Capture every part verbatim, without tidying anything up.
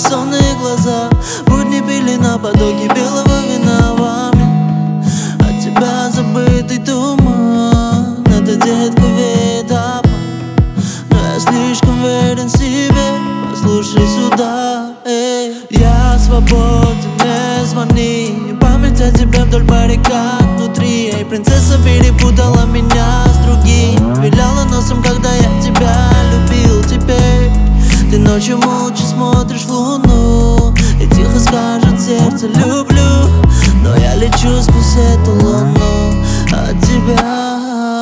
сонные глаза. Будни пили на потоке белого вина во мне. От тебя забытый туман. Это, детка, веет обман. Но я слишком верен себе. Послушай сюда, эй. Я свободен, не звони. Память о тебе вдоль баррикад внутри. Эй, принцесса перепутала меня с другим. Виляла носом, когда я тебя любил. Теперь ты ночью молча смотришь в луну и тихо скажет сердце люблю. Но я лечу сквозь эту луну от тебя.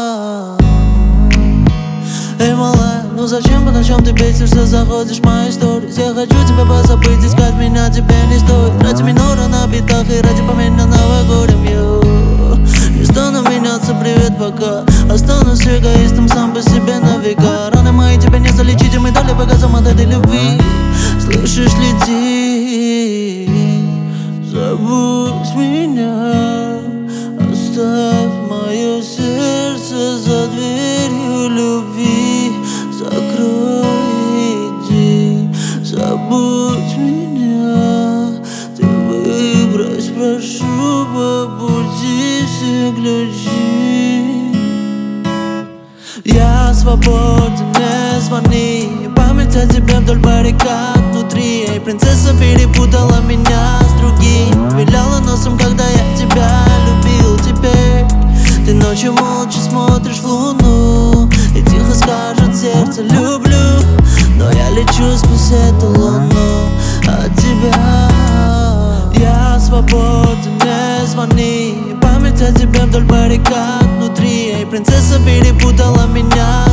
Эй, малая, ну зачем по ночам ты бесишься, заходишь в мои сторис? Я хочу тебя позабыть, искать меня тебе не стоит. Ради минора на битах и ради поменянного горем я не стану меняться, привет, пока. Останусь эгоистом сам по себе на века. Раны мои тебя не залечить, и мы дали по газам от этой любви. Слышишь, лети, забудь меня. Оставь мое сердце за дверью любви. Закрой, иди, забудь меня. Ты выбрось, прошу, побуди все ключи. Я свободен, не звони. Память о тебе вдоль баррикад внутри. Эй, принцесса перепутала меня с другим. Виляла носом, когда я тебя любил. Теперь ты ночью молча смотришь в луну и тихо скажет сердце люблю. Но я лечу сквозь эту луну от тебя. Я свободен, не звони. Память о тебе вдоль баррикад внутри. Эй, принцесса перепутала меня